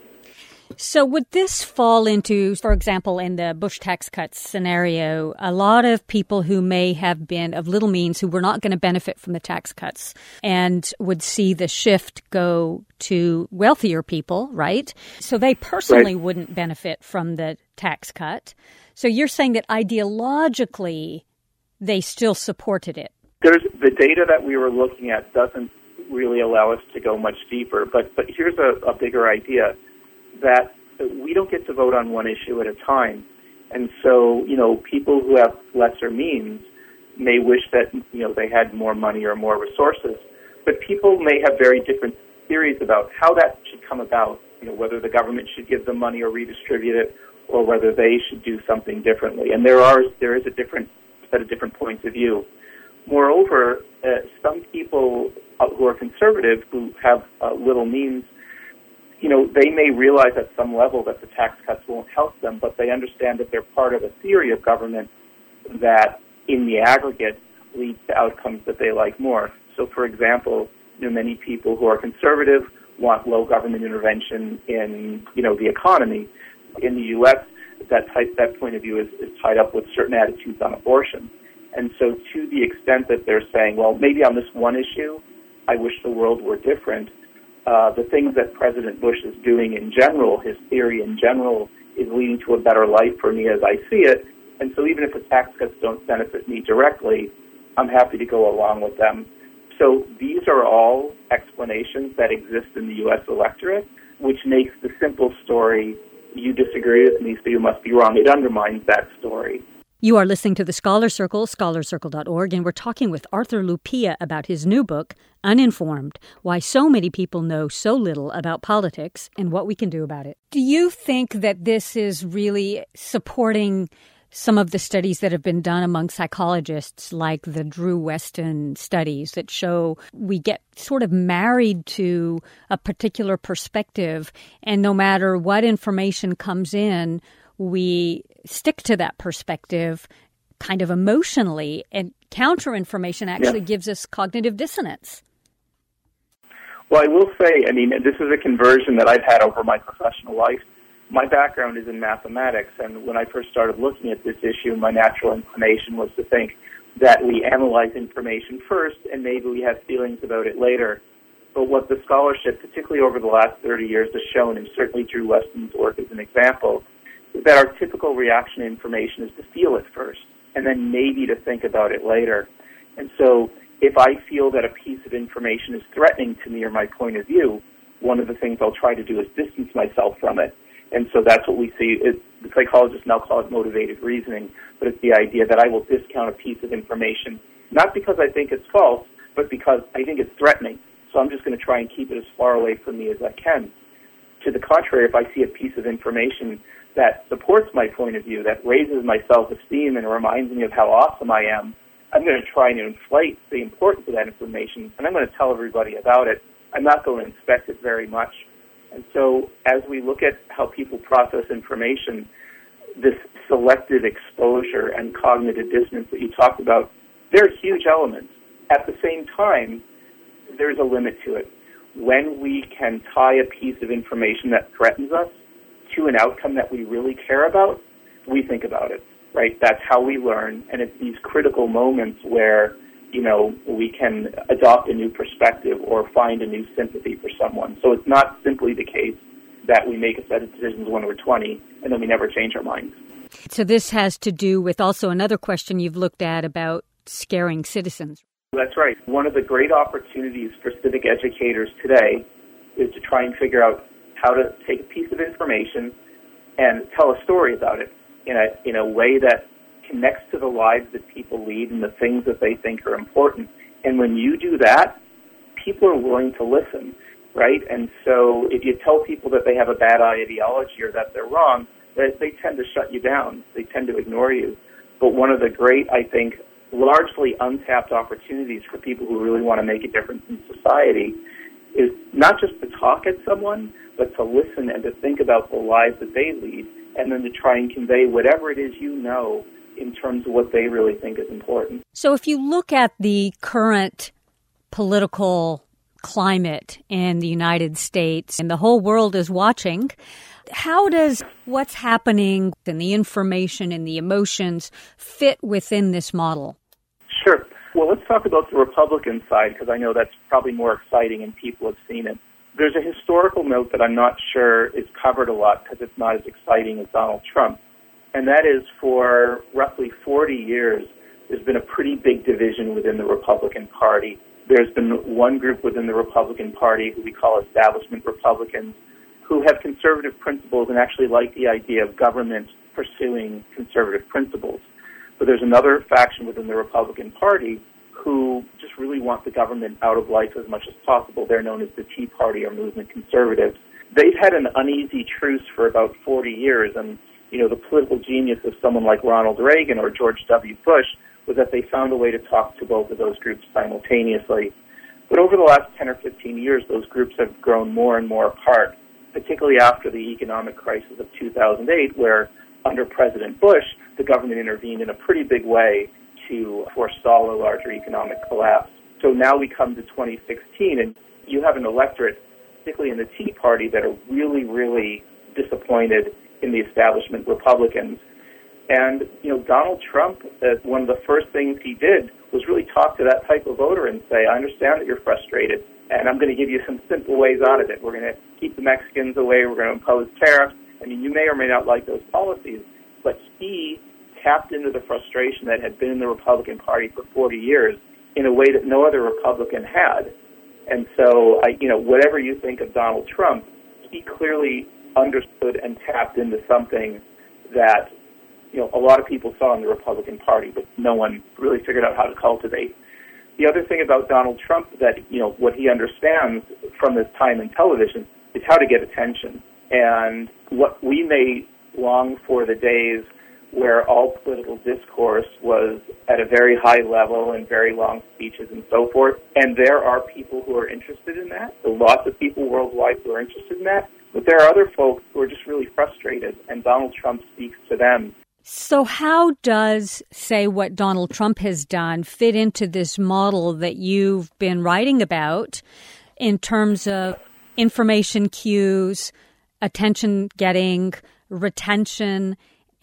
So would this fall into, for example, in the Bush tax cuts scenario, a lot of people who may have been of little means who were not going to benefit from the tax cuts and would see the shift go to wealthier people, right? So they personally right. wouldn't benefit from the tax cut. So you're saying that ideologically they still supported it. There's the data that we were looking at doesn't really allow us to go much deeper, but but here's a, a bigger idea. That we don't get to vote on one issue at a time. And so, you know, people who have lesser means may wish that, you know, they had more money or more resources. But people may have very different theories about how that should come about, you know, whether the government should give them money or redistribute it, or whether they should do something differently. And there are there is a different set of different points of view. Moreover, uh, some people uh, who are conservative, who have uh, little means, you know, they may realize at some level that the tax cuts won't help them, but they understand that they're part of a theory of government that, in the aggregate, leads to outcomes that they like more. So, for example, you know, many people who are conservative want low government intervention in, you know, the economy. In the U S, that type, that point of view is, is tied up with certain attitudes on abortion. And so, to the extent that they're saying, well, maybe on this one issue, I wish the world were different. Uh, the things that President Bush is doing in general, his theory in general, is leading to a better life for me as I see it. And so even if the tax cuts don't benefit me directly, I'm happy to go along with them. So these are all explanations that exist in the U S electorate, which makes the simple story, you disagree with me, so you must be wrong. It undermines that story. You are listening to The Scholar Circle, scholar circle dot org, and we're talking with Arthur Lupia about his new book, Uninformed, Why So Many People Know So Little About Politics and What We Can Do About It. Do you think that this is really supporting some of the studies that have been done among psychologists, like the Drew Weston studies that show we get sort of married to a particular perspective, and no matter what information comes in, we stick to that perspective kind of emotionally, and counter information actually yeah. gives us cognitive dissonance. Well, I will say, I mean, this is a conversion that I've had over my professional life. My background is in mathematics, and when I first started looking at this issue, my natural inclination was to think that we analyze information first and maybe we have feelings about it later. But what the scholarship, particularly over the last thirty years, has shown, and certainly Drew Weston's work is an example, is that our typical reaction to information is to feel it first and then maybe to think about it later. And so if I feel that a piece of information is threatening to me or my point of view, one of the things I'll try to do is distance myself from it. And so that's what we see. It, the psychologists now call it motivated reasoning, but it's the idea that I will discount a piece of information, not because I think it's false, but because I think it's threatening. So I'm just going to try and keep it as far away from me as I can. To the contrary, if I see a piece of information that supports my point of view, that raises my self-esteem and reminds me of how awesome I am, I'm going to try and inflate the importance of that information, and I'm going to tell everybody about it. I'm not going to inspect it very much. And so as we look at how people process information, this selective exposure and cognitive dissonance that you talked about, they're huge elements. At the same time, there's a limit to it. When we can tie a piece of information that threatens us to an outcome that we really care about, we think about it, right? That's how we learn, and it's these critical moments where, you know, we can adopt a new perspective or find a new sympathy for someone. So it's not simply the case that we make a set of decisions when we're twenty and then we never change our minds. So this has to do with also another question you've looked at about scaring citizens. That's right. One of the great opportunities for civic educators today is to try and figure out how to take a piece of information and tell a story about it in a in a way that connects to the lives that people lead and the things that they think are important. And when you do that, people are willing to listen, right? And so if you tell people that they have a bad ideology or that they're wrong, they, they tend to shut you down. They tend to ignore you. But one of the great, I think, largely untapped opportunities for people who really want to make a difference in society is not just to talk at someone, but to listen and to think about the lives that they lead, and then to try and convey whatever it is you know in terms of what they really think is important. So if you look at the current political climate in the United States, and the whole world is watching, how does what's happening and the information and the emotions fit within this model? Sure. Well, let's talk about the Republican side, because I know that's probably more exciting and people have seen it. There's a historical note that I'm not sure is covered a lot because it's not as exciting as Donald Trump. And that is, for roughly forty years, there's been a pretty big division within the Republican Party. There's been one group within the Republican Party who we call establishment Republicans, who have conservative principles and actually like the idea of government pursuing conservative principles. But there's another faction within the Republican Party who just really want the government out of life as much as possible. They're known as the Tea Party or movement conservatives. They've had an uneasy truce for about forty years, and you know, the political genius of someone like Ronald Reagan or George W. Bush was that they found a way to talk to both of those groups simultaneously. But over the last ten or fifteen years, those groups have grown more and more apart, particularly after the economic crisis of two thousand eight, where under President Bush, the government intervened in a pretty big way to forestall a larger economic collapse. So now we come to twenty sixteen, and you have an electorate, particularly in the Tea Party, that are really, really disappointed in the establishment Republicans. And, you know, Donald Trump, uh, one of the first things he did was really talk to that type of voter and say, I understand that you're frustrated, and I'm going to give you some simple ways out of it. We're going to keep the Mexicans away. We're going to impose tariffs. I mean, you may or may not like those policies, but he tapped into the frustration that had been in the Republican Party for forty years in a way that no other Republican had. And so, I, you know, whatever you think of Donald Trump, he clearly understood and tapped into something that, you know, a lot of people saw in the Republican Party, but no one really figured out how to cultivate. The other thing about Donald Trump that, you know, what he understands from his time in television is how to get attention. And what we may long for the days where all political discourse was at a very high level and very long speeches and so forth. And there are people who are interested in that. There are lots of people worldwide who are interested in that. But there are other folks who are just really frustrated, and Donald Trump speaks to them. So how does, say, what Donald Trump has done fit into this model that you've been writing about in terms of information cues, attention getting, retention,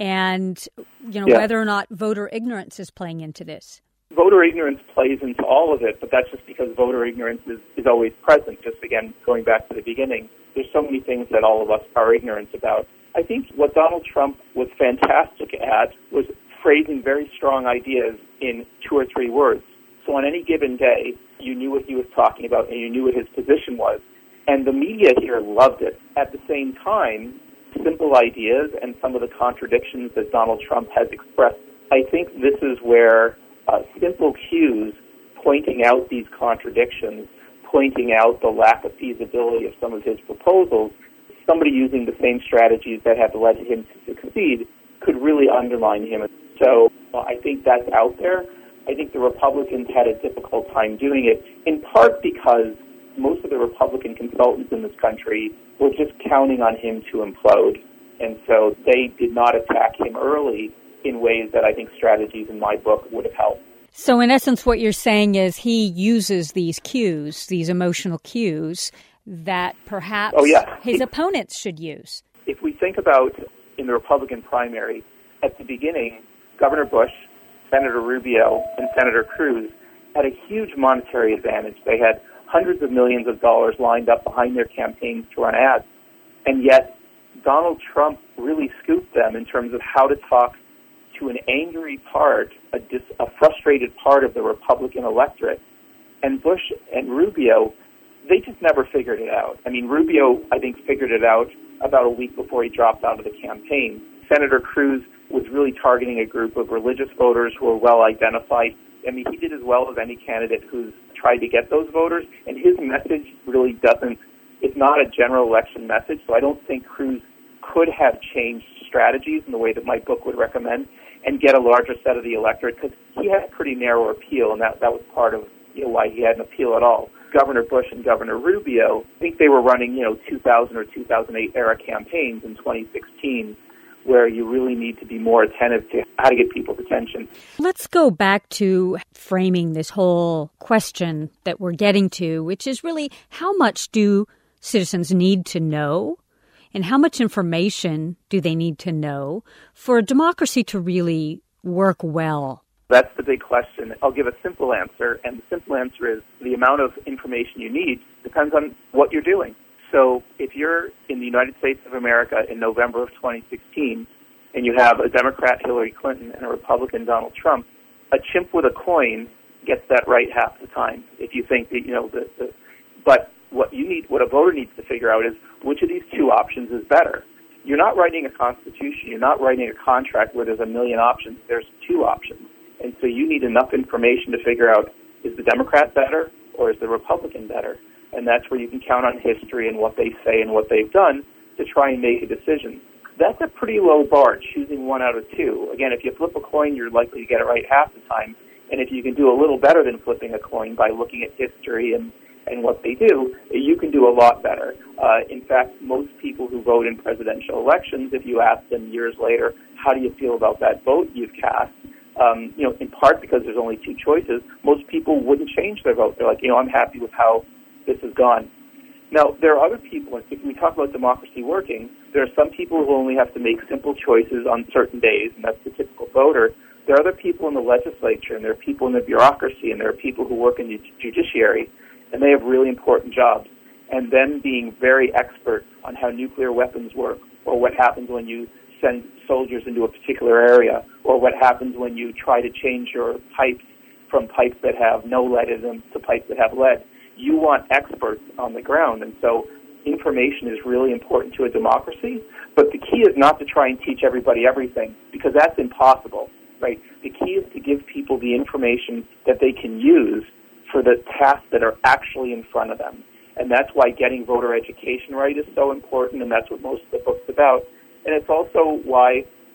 and, you know, yeah. whether or not voter ignorance is playing into this? Voter ignorance plays into all of it, but that's just because voter ignorance is, is always present. Just, again, going back to the beginning, there's so many things that all of us are ignorant about. I think what Donald Trump was fantastic at was phrasing very strong ideas in two or three words. So on any given day, you knew what he was talking about and you knew what his position was. And the media here loved it. At the same time, simple ideas and some of the contradictions that Donald Trump has expressed, I think this is where uh, simple cues pointing out these contradictions, pointing out the lack of feasibility of some of his proposals, somebody using the same strategies that have led him to succeed could really undermine him. So uh, I think that's out there. I think the Republicans had a difficult time doing it, in part because most of the Republican consultants in this country were just counting on him to implode. And so they did not attack him early in ways that I think strategies in my book would have helped. So in essence, what you're saying is he uses these cues, these emotional cues, that perhaps oh, yeah. his opponents should use. If we think about in the Republican primary, at the beginning, Governor Bush, Senator Rubio, and Senator Cruz had a huge monetary advantage. They had hundreds of millions of dollars lined up behind their campaigns to run ads. And yet, Donald Trump really scooped them in terms of how to talk to an angry part, a, dis, a frustrated part of the Republican electorate. And Bush and Rubio, they just never figured it out. I mean, Rubio, I think, figured it out about a week before he dropped out of the campaign. Senator Cruz was really targeting a group of religious voters who were well identified. I mean, he did as well as any candidate who's tried to get those voters, and his message really doesn't, it's not a general election message, so I don't think Cruz could have changed strategies in the way that my book would recommend and get a larger set of the electorate, because he had a pretty narrow appeal, and that, that was part of you know, why he had an appeal at all. Governor Bush and Governor Rubio, I think they were running, you know, two thousand or two thousand eight era campaigns in twenty sixteen, where you really need to be more attentive to how to get people's attention. Let's go back to framing this whole question that we're getting to, which is really how much do citizens need to know and how much information do they need to know for a democracy to really work well? That's the big question. I'll give a simple answer, and the simple answer is the amount of information you need depends on what you're doing. So if you're in the United States of America in November of twenty sixteen and you have a Democrat Hillary Clinton and a Republican Donald Trump, a chimp with a coin gets that right half the time. If you think that, you know, the, the but what you need, what a voter needs to figure out is which of these two options is better. You're not writing a constitution. You're not writing a contract where there's a million options. There's two options. And so you need enough information to figure out, is the Democrat better or is the Republican better? And that's where you can count on history and what they say and what they've done to try and make a decision. That's a pretty low bar, choosing one out of two. Again, if you flip a coin, you're likely to get it right half the time. And if you can do a little better than flipping a coin by looking at history and, and what they do, you can do a lot better. Uh, in fact, most people who vote in presidential elections, if you ask them years later, how do you feel about that vote you've cast? Um, you know, in part because there's only two choices, most people wouldn't change their vote. They're like, you know, I'm happy with how this has gone. Now, there are other people, if we talk about democracy working, there are some people who only have to make simple choices on certain days, and that's the typical voter. There are other people in the legislature, and there are people in the bureaucracy, and there are people who work in the judiciary, and they have really important jobs. And then being very expert on how nuclear weapons work, or what happens when you send soldiers into a particular area, or what happens when you try to change your pipes from pipes that have no lead in them to pipes that have lead. You want experts on the ground, and so information is really important to a democracy, but the key is not to try and teach everybody everything, because that's impossible, right? The key is to give people the information that they can use for the tasks that are actually in front of them. And that's why getting voter education right is so important, and that's what most of the book's about. And it's also why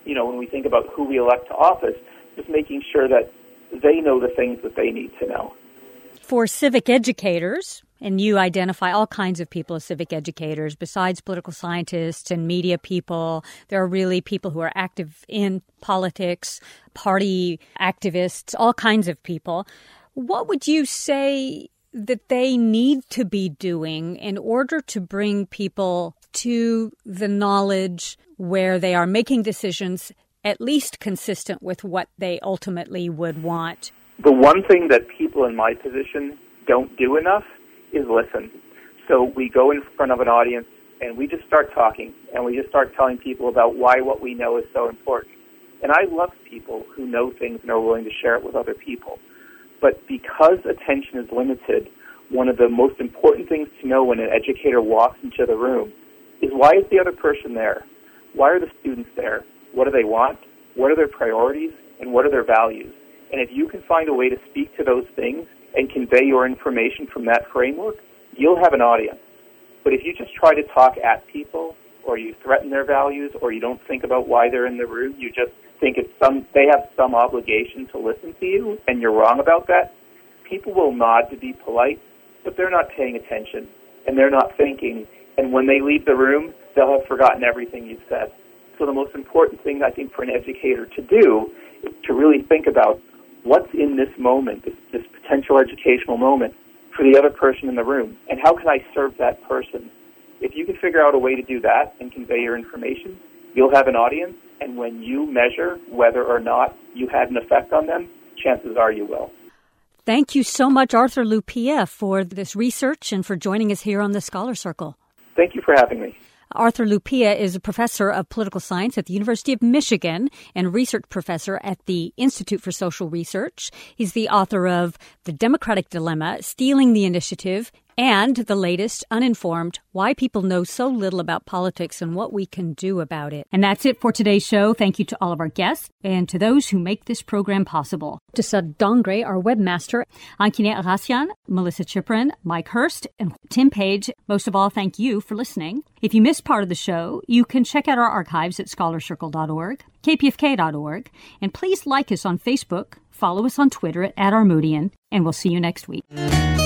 you know, when we think about who we elect to office, just making sure that they know the things that they need to know. For civic educators, and you identify all kinds of people as civic educators, besides political scientists and media people, there are really people who are active in politics, party activists, all kinds of people. What would you say that they need to be doing in order to bring people to the knowledge where they are making decisions at least consistent with what they ultimately would want? The one thing that people in my position don't do enough is listen. So we go in front of an audience and we just start talking and we just start telling people about why what we know is so important. And I love people who know things and are willing to share it with other people. But because attention is limited, one of the most important things to know when an educator walks into the room is, why is the other person there? Why are the students there? What do they want? What are their priorities? And what are their values? And if you can find a way to speak to those things and convey your information from that framework, you'll have an audience. But if you just try to talk at people, or you threaten their values, or you don't think about why they're in the room, you just think it's some they have some obligation to listen to you, and you're wrong about that, people will nod to be polite, but they're not paying attention, and they're not thinking. And when they leave the room, they'll have forgotten everything you've said. So the most important thing, I think, for an educator to do is to really think about what's in this moment, this, this potential educational moment, for the other person in the room, and how can I serve that person? If you can figure out a way to do that and convey your information, you'll have an audience, and when you measure whether or not you had an effect on them, chances are you will. Thank you so much, Arthur Lupia, for this research and for joining us here on the Scholar Circle. Thank you for having me. Arthur Lupia is a professor of political science at the University of Michigan and a research professor at the Institute for Social Research. He's the author of The Democratic Dilemma, Stealing the Initiative, and the latest, Uninformed, Why People Know So Little About Politics and What We Can Do About It. And that's it for today's show. Thank you to all of our guests and to those who make this program possible. To Sud Dongre, our webmaster, Ankine Arasian, Melissa Chiprin, Mike Hurst, and Tim Page. Most of all, thank you for listening. If you missed part of the show, you can check out our archives at scholar circle dot org, k p f k dot org, and please like us on Facebook, follow us on Twitter at, at Armudian, and we'll see you next week.